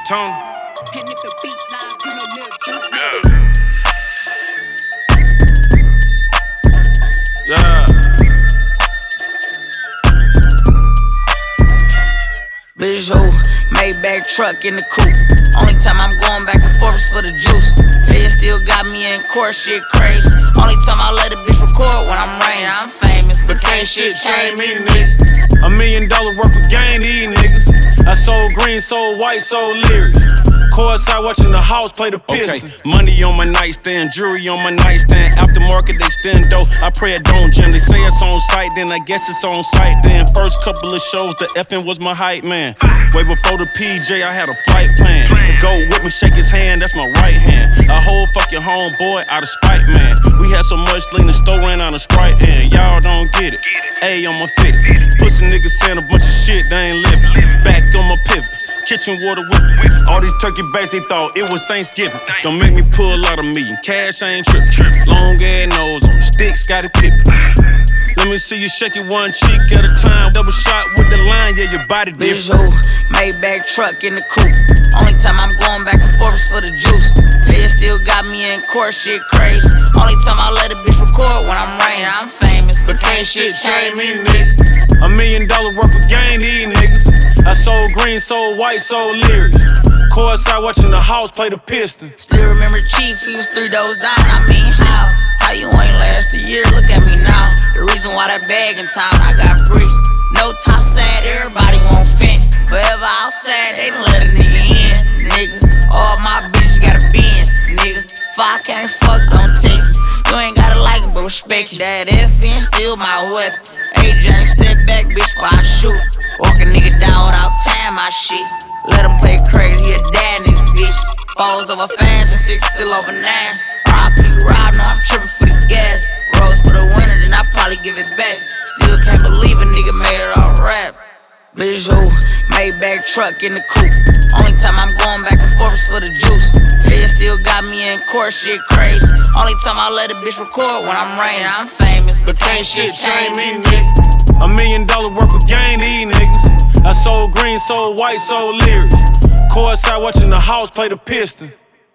Tony. And if the beat live, you know Lil Juke. Yeah. Bitch, Maybach truck in the coupe. Only time I'm going back and forth is for the juice. They still got me in court, shit crazy. Only time I let a bitch record when I'm rain. I'm famous, but can't shit change me, nigga. $1 million worth of game, these niggas. I sold green, sold white, sold lyrics. Courtside watching the house play the Pistons. Okay. Money on my nightstand, jewelry on my nightstand. Aftermarket extendo, I pray it don't jam. They say it's on site, then I guess it's on site. Then first couple of shows, the effing was my hype man. Way before the PJ, I had a flight plan. The go with me, shake his hand, that's my right hand. A whole fucking homeboy out of spite, man. We had so much lean, the store ran out of Sprite, and y'all don't get it. A on my fitted. Pussy niggas saying a bunch of shit, they ain't living. Back on my pivot. Kitchen water whipping. All these turkey bags, they thought it was Thanksgiving. Don't make me pull out a million. Cash, I ain't trippin'. Long ass nose on the stick, Scottie Pippen. Let me see you shake it one cheek at a time. Double shot with the line, yeah, your body Bitch, different. Maybach truck in the coupe. Only time I'm going back and forth is for the juice. They still got me in court, shit crazy. Only time I let a bitch record when I'm rain. I'm famous, but can't shit change me, nigga. $1 million worth of game, these niggas. I sold green, sold white, sold lyrics. Courtside watching the house play the Pistons. Still remember Chief, he was 3 doors down. I mean, how you ain't last a year? Look at me now. The reason why that bag in town, I got bricks. No top side, everybody won't fit. Forever outside, they done let a nigga in, nigga. All my bitches got a Benz, nigga. If I can't fuck, don't text me. You ain't gotta like it, but respect it. That FN still my weapon. AJ, step back, bitch, while I shoot. Walk a nigga down without tying my shit. Let him play crazy, he a dad in this bitch. Falls over fans and 6 still over 9. R.I.P. Rob, no, I'm trippin' for the gas. Rose for the winter, then I probably give it back. Still can't believe a nigga made it all rap. Bitch, Maybach truck in the coupe. Only time I'm going back and forth is for the juice. They still got me in court, shit crazy. Only time I let a bitch record when I'm rain. I'm famous, but can't shit change me, nigga. $1 million worth of game, these niggas. I sold green, sold white, sold lyrics. Courtside watching the house play the Pistons.